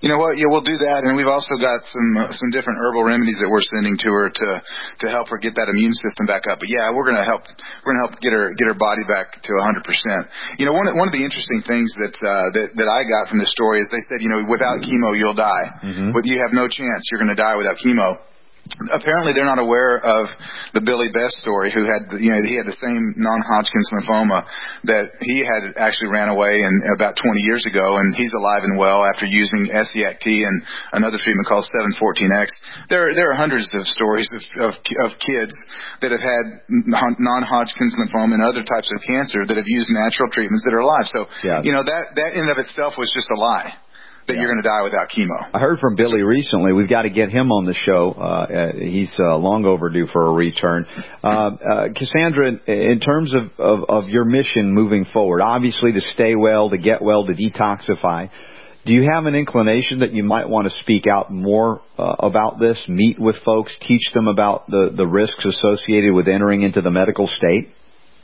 You know what? Yeah, we'll do that, and we've also got some different herbal remedies that we're sending to her to help her get that immune system back up. But yeah, we're gonna help get her body back to 100%. You know, one of the interesting things that I got from this story is they said, you know, without chemo you'll die. But you have no chance. You're gonna die without chemo. Apparently, they're not aware of the Billy Best story, who had, he had the same non-Hodgkin's lymphoma that he had actually ran away about 20 years ago, and he's alive and well after using Essiac-T and another treatment called 714X. There are hundreds of stories of kids that have had non-Hodgkin's lymphoma and other types of cancer that have used natural treatments that are alive. So, that in and of itself was just a lie. That you're going to die without chemo. I heard from Billy recently. We've got to get him on the show. He's long overdue for a return. Cassandra, in terms of your mission moving forward, obviously to stay well, to get well, to detoxify, do you have an inclination that you might want to speak out more about this, meet with folks, teach them about the risks associated with entering into the medical state?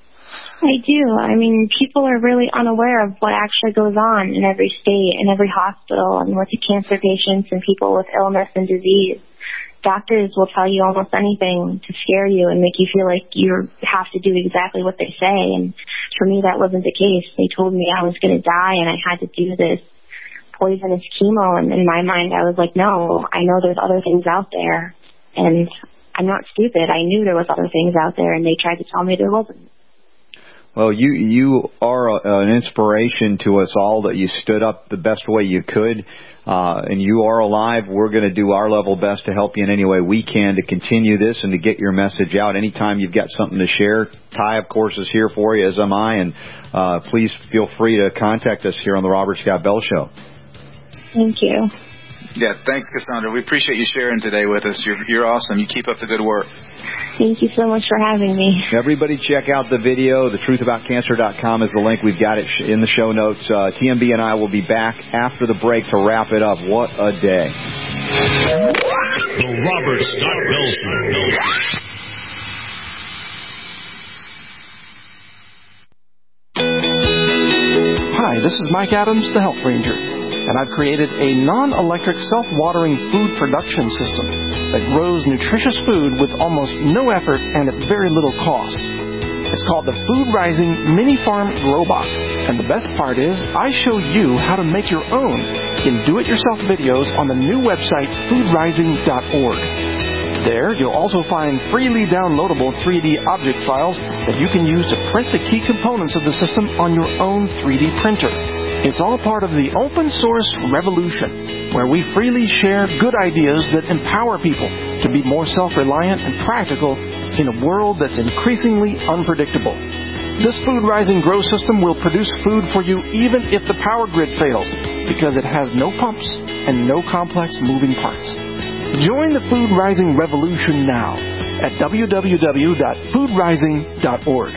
I do. I mean, people are really unaware of what actually goes on in every state, in every hospital, and with the cancer patients and people with illness and disease. Doctors will tell you almost anything to scare you and make you feel like you have to do exactly what they say. And for me, that wasn't the case. They told me I was going to die and I had to do this poisonous chemo. And in my mind, I was like, no, I know there's other things out there. And I'm not stupid. I knew there was other things out there, and they tried to tell me there wasn't. Well, you are an inspiration to us all, that you stood up the best way you could, and you are alive. We're going to do our level best to help you in any way we can to continue this and to get your message out. Anytime you've got something to share, Ty, of course, is here for you, as am I, and please feel free to contact us here on the Robert Scott Bell Show. Thank you. Yeah, thanks, Cassandra. We appreciate you sharing today with us. You're awesome. You keep up the good work. Thank you so much for having me. Everybody check out the video. TheTruthAboutCancer.com is the link. We've got it in the show notes. TMB and I will be back after the break to wrap it up. What a day. The Robert Scott Bell Show. Hi, this is Mike Adams, the Health Ranger, and I've created a non-electric self-watering food production system that grows nutritious food with almost no effort and at very little cost. It's called the Food Rising Mini Farm Grow Box, and the best part is I show you how to make your own in do-it-yourself videos on the new website foodrising.org. There, you'll also find freely downloadable 3D object files that you can use to print the key components of the system on your own 3D printer. It's all part of the open source revolution, where we freely share good ideas that empower people to be more self-reliant and practical in a world that's increasingly unpredictable. This Food Rising Grow system will produce food for you even if the power grid fails, because it has no pumps and no complex moving parts. Join the Food Rising revolution now at www.foodrising.org.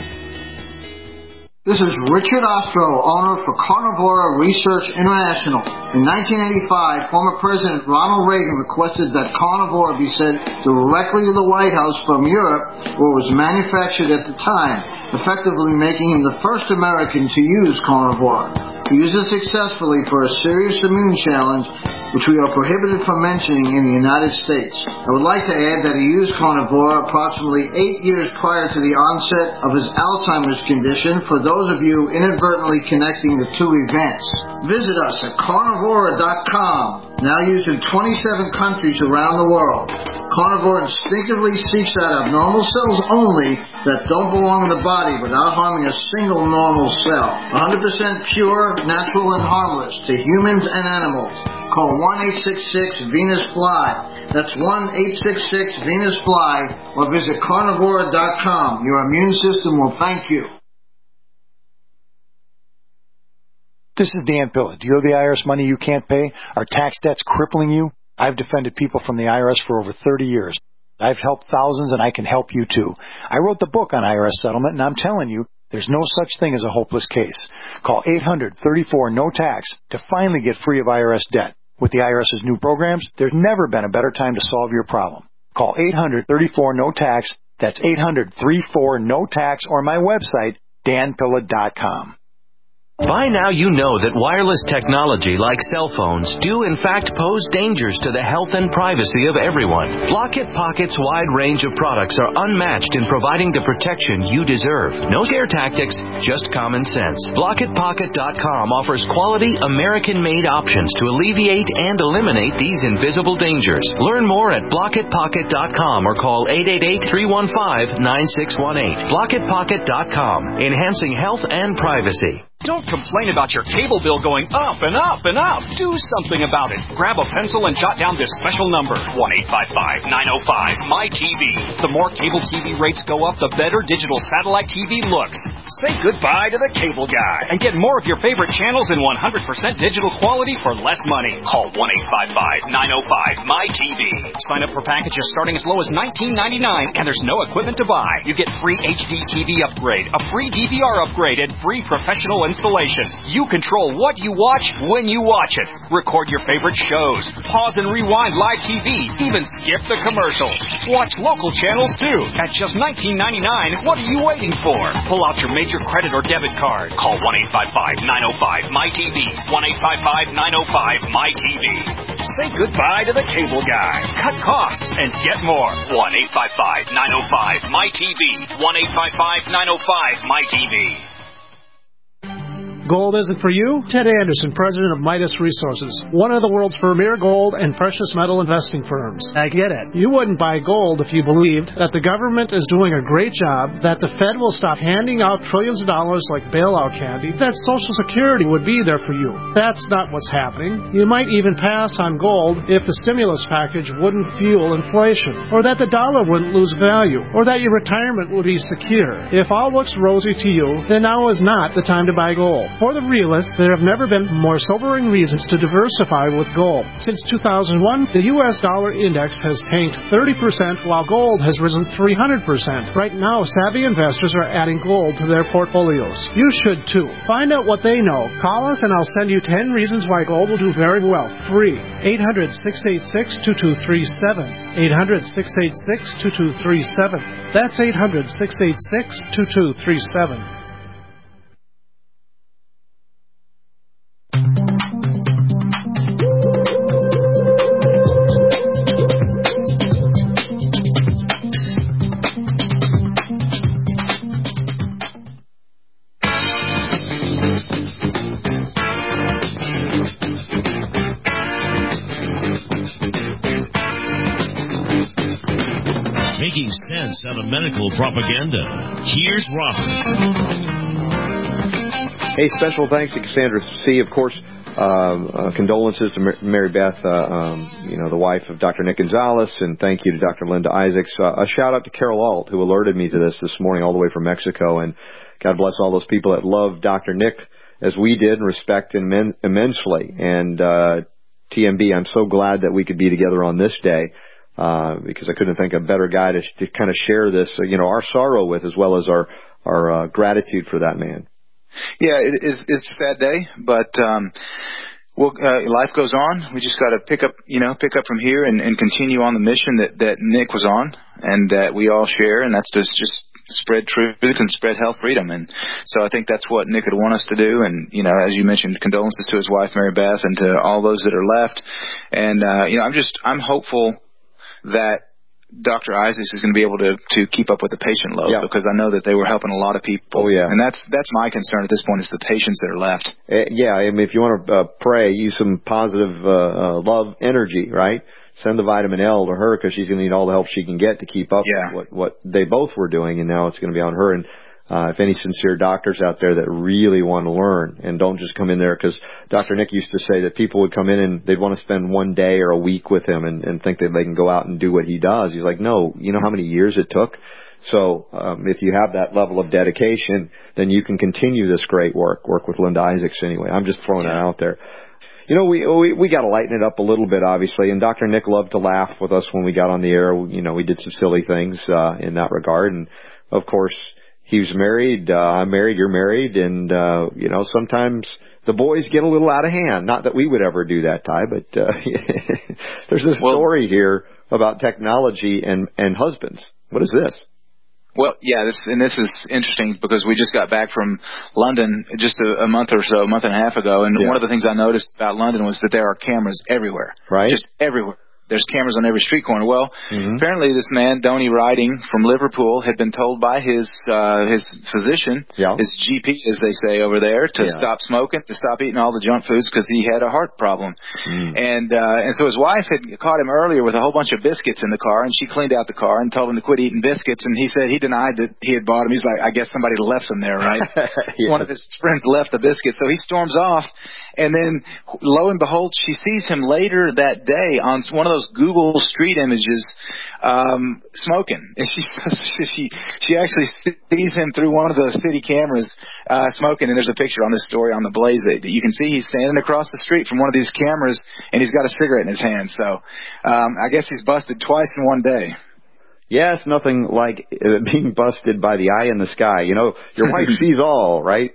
This is Richard Ostro, owner for Carnivora Research International. In 1985, former President Ronald Reagan requested that Carnivora be sent directly to the White House from Europe, where it was manufactured at the time, effectively making him the first American to use Carnivora. He used it successfully for a serious immune challenge, which we are prohibited from mentioning in the United States. I would like to add that he used Carnivora approximately 8 years prior to the onset of his Alzheimer's condition, for those of you inadvertently connecting the two events. Visit us at carnivora.com, now used in 27 countries around the world. Carnivore instinctively seeks out abnormal cells only that don't belong in the body without harming a single normal cell. 100% pure, natural, and harmless to humans and animals. Call 1-866-VENUS-FLY. That's 1-866-VENUS-FLY, or visit carnivora.com. Your immune system will thank you. This is Dan Pilla. Do you owe the IRS money you can't pay? Are tax debts crippling you? I've defended people from the IRS for over 30 years. I've helped thousands, and I can help you too. I wrote the book on IRS settlement, and I'm telling you, there's no such thing as a hopeless case. Call 800-34-NO-TAX to finally get free of IRS debt. With the IRS's new programs, there's never been a better time to solve your problem. Call 800-34-NO-TAX. That's 800-34-NO-TAX, or my website, danpilla.com. By now you know that wireless technology like cell phones do in fact pose dangers to the health and privacy of everyone. Blockit Pocket's wide range of products are unmatched in providing the protection you deserve. No scare tactics, just common sense. BlockitPocket.com offers quality American-made options to alleviate and eliminate these invisible dangers. Learn more at BlockitPocket.com or call 888-315-9618. BlockitPocket.com, enhancing health and privacy. Don't complain about your cable bill going up and up and up. Do something about it. Grab a pencil and jot down this special number, 1-855-905-MY-TV. The more cable TV rates go up, the better digital satellite TV looks. Say goodbye to the cable guy and get more of your favorite channels in 100% digital quality for less money. Call 1-855-905-MY-TV. Sign up for packages starting as low as $19.99, and there's no equipment to buy. You get free HD TV upgrade, a free DVR upgrade, and free professional installation. You control what you watch when you watch it. Record your favorite shows. Pause and rewind live TV. Even skip the commercials. Watch local channels too. At just $19.99, what are you waiting for? Pull out your major credit or debit card. Call 1-855-905-MY-TV. 1-855-905-MY-TV. Say goodbye to the cable guy. Cut costs and get more. 1-855-905-MY-TV. 1-855-905-MY-TV. Gold isn't for you? Ted Anderson, president of Midas Resources, one of the world's premier gold and precious metal investing firms. I get it. You wouldn't buy gold if you believed that the government is doing a great job, that the Fed will stop handing out trillions of dollars like bailout candy, that Social Security would be there for you. That's not what's happening. You might even pass on gold if the stimulus package wouldn't fuel inflation, or that the dollar wouldn't lose value, or that your retirement would be secure. If all looks rosy to you, then now is not the time to buy gold. For the realists, there have never been more sobering reasons to diversify with gold. Since 2001, the U.S. dollar index has tanked 30%, while gold has risen 300%. Right now, savvy investors are adding gold to their portfolios. You should too. Find out what they know. Call us and I'll send you 10 reasons why gold will do very well. Free. 800-686-2237. 800-686-2237. That's 800-686-2237. Making sense out of medical propaganda. Here's Robert. Hey, special thanks to Cassandra C. Of course, condolences to Mary Beth, the wife of Dr. Nick Gonzalez, and thank you to Dr. Linda Isaacs. A shout out to Carol Alt, who alerted me to this morning all the way from Mexico, and God bless all those people that love Dr. Nick as we did and respect him immensely. And TMB, I'm so glad that we could be together on this day, because I couldn't think of a better guy to kind of share this, our sorrow with, as well as our gratitude for that man. Yeah, it's a sad day, but life goes on. We just got to pick up from here and continue on the mission that Nick was on, and that we all share, and that's just spread truth and spread health freedom. And so I think that's what Nick would want us to do. And as you mentioned, condolences to his wife Mary Beth and to all those that are left. And I'm hopeful that Dr. Isaacs is going to be able to keep up with the patient load, because I know that they were helping a lot of people. Oh, yeah. And that's my concern at this point, is the patients that are left. I mean, if you want to pray, use some positive love energy, right? Send the vitamin L to her, because she's going to need all the help she can get to keep up with what they both were doing, and now it's going to be on her. And if any sincere doctors out there that really want to learn and don't just come in there, because Dr. Nick used to say that people would come in and they'd want to spend one day or a week with him and think that they can go out and do what he does. He's like, no, you know how many years it took? So if you have that level of dedication, then you can continue this great work with Linda Isaacs anyway. I'm just throwing it out there. We got to lighten it up a little bit, obviously, and Dr. Nick loved to laugh with us when we got on the air. We did some silly things in that regard, and of course, he was married, I'm married, you're married, and, sometimes the boys get a little out of hand. Not that we would ever do that, Ty, but there's a story here about technology and husbands. What is this? Well, yeah, this is interesting because we just got back from London just a month and a half ago, and one of the things I noticed about London was that there are cameras everywhere. Right. Just everywhere. There's cameras on every street corner. Well, apparently this man, Donny Riding from Liverpool, had been told by his physician, his GP, as they say over there, to stop smoking, to stop eating all the junk foods because he had a heart problem. And so his wife had caught him earlier with a whole bunch of biscuits in the car, and she cleaned out the car and told him to quit eating biscuits. And he said he denied that he had bought them. He's like, I guess somebody left them there, right? One of his friends left the biscuits. So he storms off. And then, lo and behold, she sees him later that day on one of those Google Street images, smoking. And she actually sees him through one of the city cameras, smoking. And there's a picture on this story on the Blaze that you can see he's standing across the street from one of these cameras, and he's got a cigarette in his hand. So, I guess he's busted twice in one day. Yeah, it's nothing like being busted by the eye in the sky. You know, your wife sees all, right?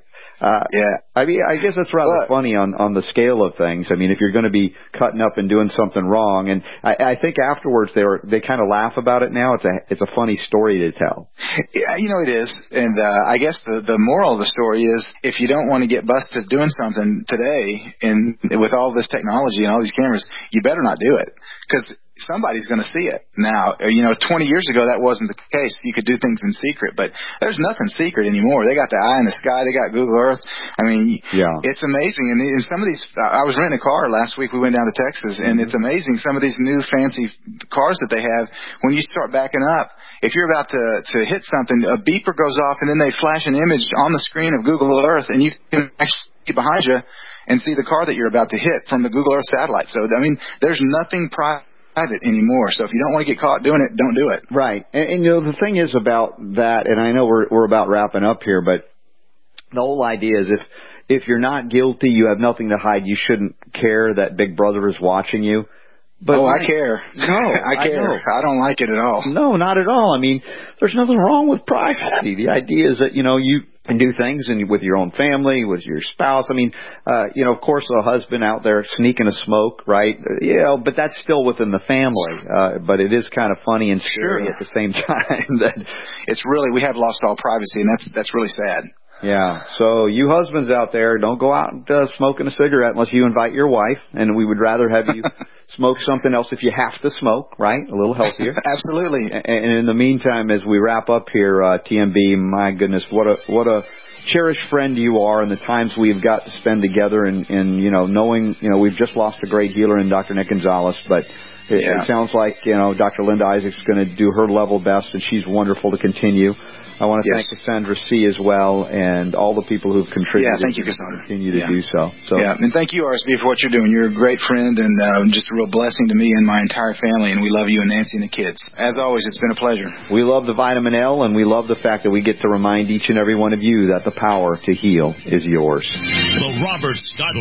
I mean, I guess that's rather funny on the scale of things. I mean, if you're going to be cutting up and doing something wrong, and I think afterwards they kind of laugh about it now. It's a funny story to tell. Yeah, you know it is, and I guess the moral of the story is if you don't want to get busted doing something today, and with all this technology and all these cameras, you better not do it because somebody's going to see it. Now, 20 years ago, that wasn't the case. You could do things in secret, but there's nothing secret anymore. They got the eye in the sky. They got Google Earth. I mean, it's amazing. And some of these, I was renting a car last week. We went down to Texas, and it's amazing. Some of these new fancy cars that they have, when you start backing up, if you're about to hit something, a beeper goes off, and then they flash an image on the screen of Google Earth, and you can actually see behind you and see the car that you're about to hit from the Google Earth satellite. So, I mean, there's nothing private anymore. So if you don't want to get caught doing it, don't do it. Right. And the thing is about that, and I know we're about wrapping up here, but the whole idea is if you're not guilty, you have nothing to hide, you shouldn't care that Big Brother is watching you. But I care. No, I care. I don't like it at all. No, not at all. I mean, there's nothing wrong with privacy. The idea is that, you can do things with your own family, with your spouse. I mean, of course, a husband out there sneaking a smoke, right? But that's still within the family. But it is kind of funny and scary at the same time that it's really, we have lost all privacy, and that's really sad. Yeah. So you husbands out there, don't go out smoking a cigarette unless you invite your wife, and we would rather have you smoke something else if you have to smoke, right? A little healthier. Absolutely. And in the meantime, as we wrap up here, TMB, my goodness, what a cherished friend you are, and the times we've got to spend together, and knowing, we've just lost a great healer in Dr. Nick Gonzalez, but it sounds like, Dr. Linda Isaac's going to do her level best, and she's wonderful to continue. I want to thank Cassandra C. as well, and all the people who've contributed. Yeah, thank you, Cassandra. Continue to do so. And thank you, RSB, for what you're doing. You're a great friend and just a real blessing to me and my entire family, and we love you and Nancy and the kids. As always, it's been a pleasure. We love the Vitamin L, and we love the fact that we get to remind each and every one of you that the power to heal is yours. The Robert Scott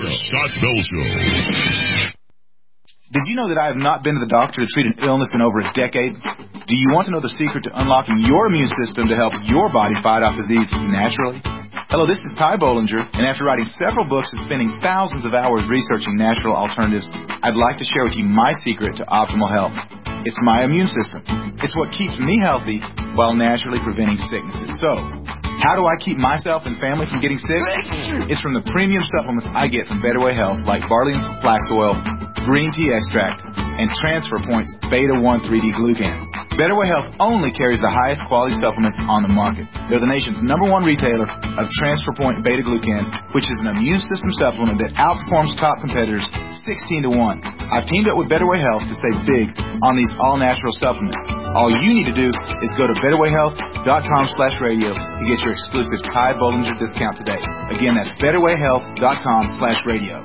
Bell Show. Did you know that I have not been to the doctor to treat an illness in over a decade? Do you want to know the secret to unlocking your immune system to help your body fight off disease naturally? Hello, this is Ty Bollinger, and after writing several books and spending thousands of hours researching natural alternatives, I'd like to share with you my secret to optimal health. It's my immune system. It's what keeps me healthy while naturally preventing sicknesses. So, how do I keep myself and family from getting sick? It's from the premium supplements I get from Better Way Health, like Barley and Flax Oil, Green Tea Extract, and Transfer Point's Beta 1 3D Glucan. Better Way Health only carries the highest quality supplements on the market. They're the nation's #1 retailer of Transfer Point Beta Glucan, which is an immune system supplement that outperforms top competitors 16 to 1. I've teamed up with Better Way Health to save big on these all-natural supplements. All you need to do is go to betterwayhealth.com/radio to get your exclusive Ty Bollinger discount today. Again, that's betterwayhealth.com/radio.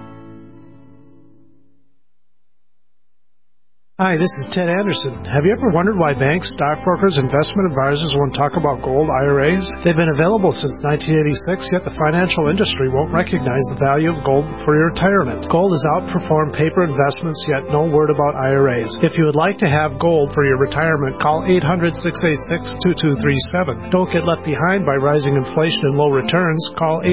Hi, this is Ted Anderson. Have you ever wondered why banks, stockbrokers, investment advisors won't talk about gold IRAs? They've been available since 1986, yet the financial industry won't recognize the value of gold for your retirement. Gold has outperformed paper investments, yet no word about IRAs. If you would like to have gold for your retirement, call 800-686-2237. Don't get left behind by rising inflation and low returns. Call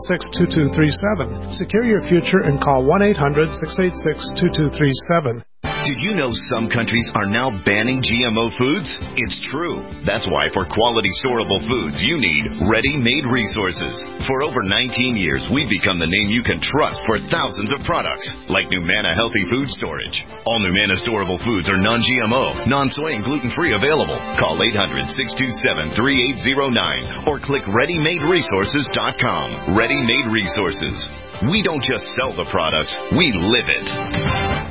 800-686-2237. Secure your future and call 1-800-686-2237. Did you know some countries are now banning GMO foods? It's true. That's why for quality storable foods, you need Ready-Made Resources. For over 19 years, we've become the name you can trust for thousands of products, like Numana Healthy Food Storage. All Numana storable foods are non-GMO, non-soy, and gluten-free available. Call 800-627-3809 or click ReadyMadeResources.com. Ready-Made Resources. We don't just sell the products, we live it.